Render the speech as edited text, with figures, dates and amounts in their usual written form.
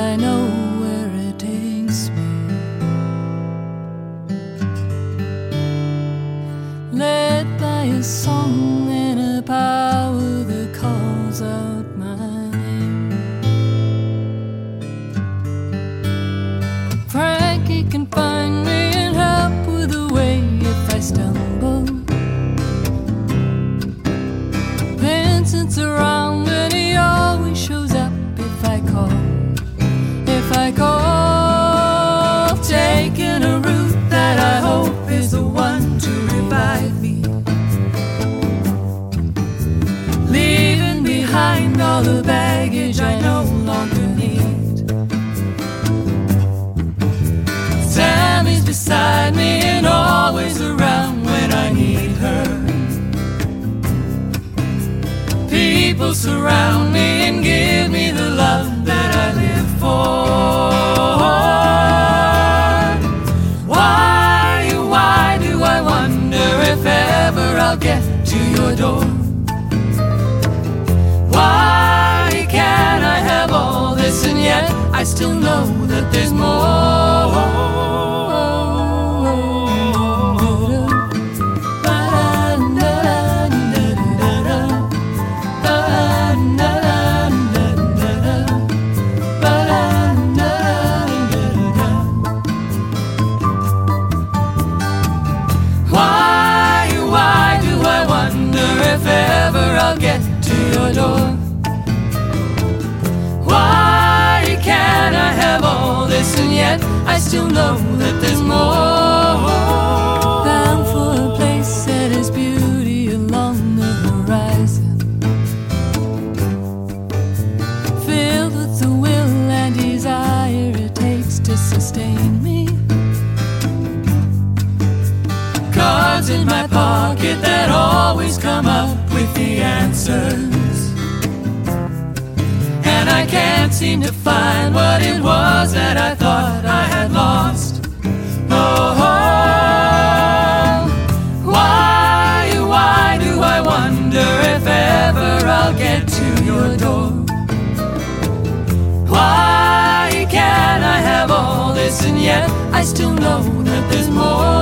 I know where it takes me. Led by a song and a power that calls out my name. Frankie can find me and help with the way if I stumble. Vincent's around and he always shows up if I call. If I call, taking a route that I hope is the one to revive me, leaving behind all the baggage I no longer need. Sammy's beside me and always around when I need her. People surround me and give me the love that I live for. Why do I wonder if ever I'll get to your door? Why can't I have all this and yet I still know that there's more? I'll get to your door. Why can't I have all this and yet I still know that there's more? Bound for a place that is beauty along the horizon, filled with the will and desire it takes to sustain me. Cards in my pocket that always come up with the answers, and I can't seem to find what it was that I thought I had lost. Oh, why do I wonder if ever I'll get to your door? Why can't I have all this and yet I still know that there's more?